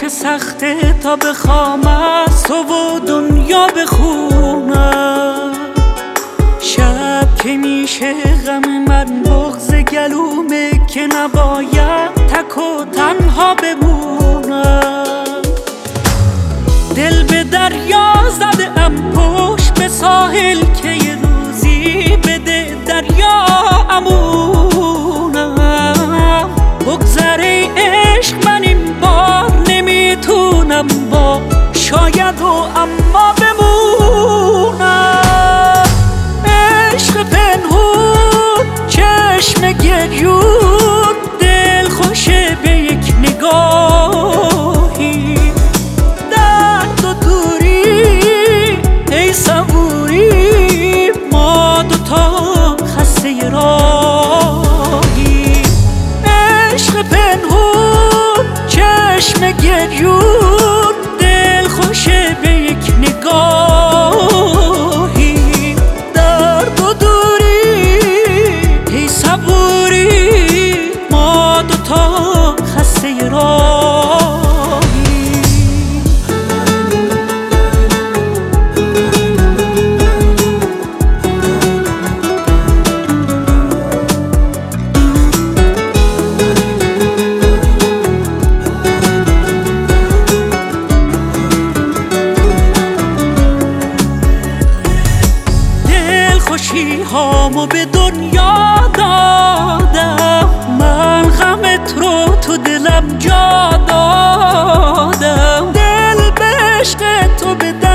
سخته تا بخوام از تو و دنیا بخونم. شب که میشه غم من بغض گلومه که نباید تک و تنها بمونم. دل به دریا زده ام پشت به ساحل که یه روزی بده دریا امونم. بگذره عشق من این بار نمیتونم با شاید و اما بمونم. عشق پنهون چشم گریون دل خوشه به یک نگاهی. درد و دوری ای صبوری ما دوتا خسته راهی. عشق پنهون چشم گریون دل خوشه به یک نگاهی. درد و دوری ای صبوری ما دوتا خسته راهی. خوشی هامو به دنیا دادم، من غمت رو تو دلم جا دادم. دل به عشق تو به